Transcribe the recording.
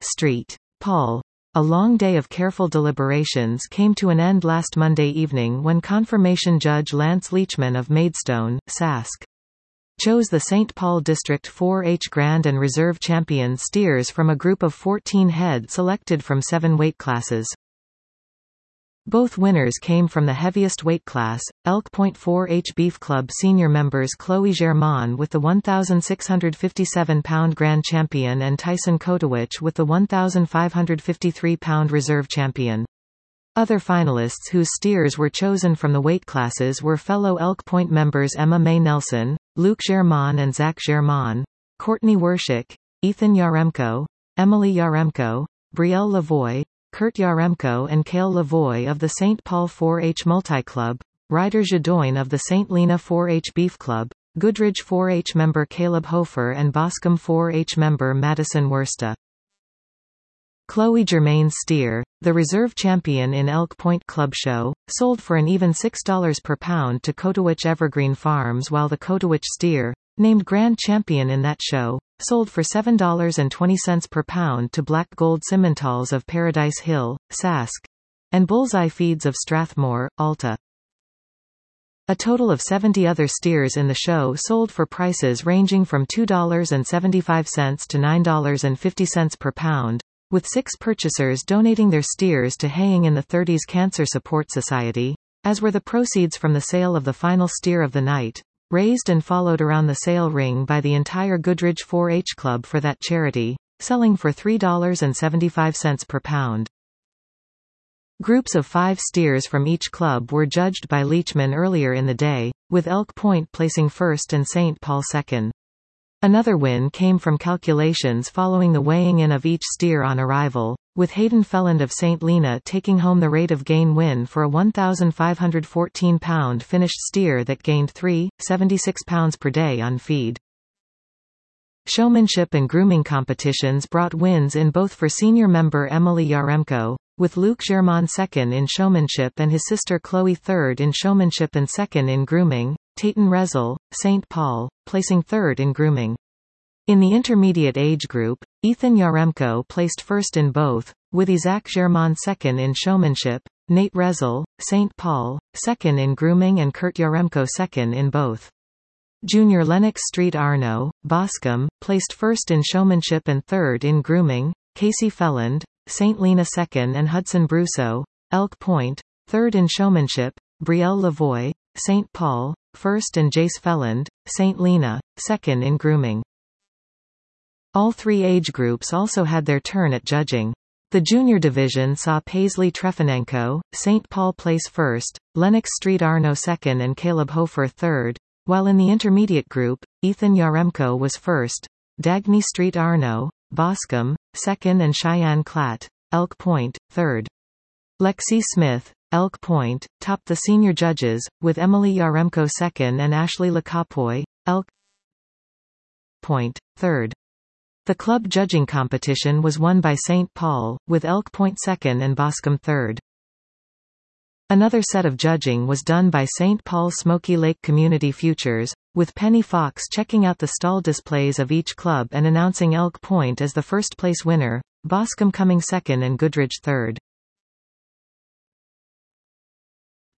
St. Paul. A long day of careful deliberations came to an end last Monday evening when confirmation judge Lance Leachman of Maidstone, Sask, chose the St. Paul District 4-H Grand and Reserve Champion steers from a group of 14 head selected from 7 weight classes. Both winners came from the heaviest weight class, Elk Point 4-H Beef Club senior members Chloe Germain with the 1,657-pound Grand Champion and Tyson Kotowich with the 1,553-pound Reserve Champion. Other finalists whose steers were chosen from the weight classes were fellow Elk Point members Emma May Nelson, Luke Germain and Zach Germain, Courtney Wershik, Ethan Yaremko, Emily Yaremko, Brielle Lavoie, Kurt Yaremko and Cale Lavoie of the St. Paul 4-H Multi-Club, Ryder Jadoin of the St. Lena 4-H Beef Club, Goodridge 4-H member Caleb Hofer and Boscombe 4-H member Madison Worsta. Chloe Germain's steer, the reserve champion in Elk Point Club Show, sold for an even $6 per pound to Kotowich Evergreen Farms, while the Kotowich steer, named Grand Champion in that show, sold for $7.20 per pound to Black Gold Simmentals of Paradise Hill, Sask, and Bullseye Feeds of Strathmore, Alta. A total of 70 other steers in the show sold for prices ranging from $2.75 to $9.50 per pound, with 6 purchasers donating their steers to Haying in the 30s Cancer Support Society, as were the proceeds from the sale of the final steer of the night, raised and followed around the sale ring by the entire Goodridge 4-H Club for that charity, selling for $3.75 per pound. Groups of 5 steers from each club were judged by Leachman earlier in the day, with Elk Point placing first and St. Paul second. Another win came from calculations following the weighing in of each steer on arrival, with Hayden Felland of St. Lena taking home the rate of gain win for a 1,514-pound finished steer that gained 3.76 pounds per day on feed. Showmanship and grooming competitions brought wins in both for senior member Emily Yaremko, with Luke Germain second in showmanship and his sister Chloe third in showmanship and second in grooming, Tayton Rezel, St. Paul, placing third in grooming. In the intermediate age group, Ethan Yaremko placed first in both, with Isaac Germain second in showmanship, Nate Rezel, St. Paul, second in grooming and Kurt Yaremko second in both. Junior Lennox Street Arno, Boscombe, placed first in showmanship and third in grooming, Casey Felland, St. Lena second and Hudson Brusso, Elk Point, third in showmanship, Brielle Lavoie, St. Paul, first and Jace Felland, St. Lena, second in grooming. All 3 age groups also had their turn at judging. The junior division saw Paisley Trefanenko, St. Paul place first, Lennox Street Arno second and Caleb Hofer third, while in the intermediate group, Ethan Yaremko was first, Dagny Street Arno, Boscombe, second and Cheyenne Klatt, Elk Point, third. Lexi Smith, Elk Point, topped the senior judges, with Emily Yaremko second and Ashley Lacapoy, Elk Point, third. The club judging competition was won by St. Paul, with Elk Point second and Boscombe third. Another set of judging was done by St. Paul Smoky Lake Community Futures, with Penny Fox checking out the stall displays of each club and announcing Elk Point as the first place winner, Boscombe coming second and Goodridge third.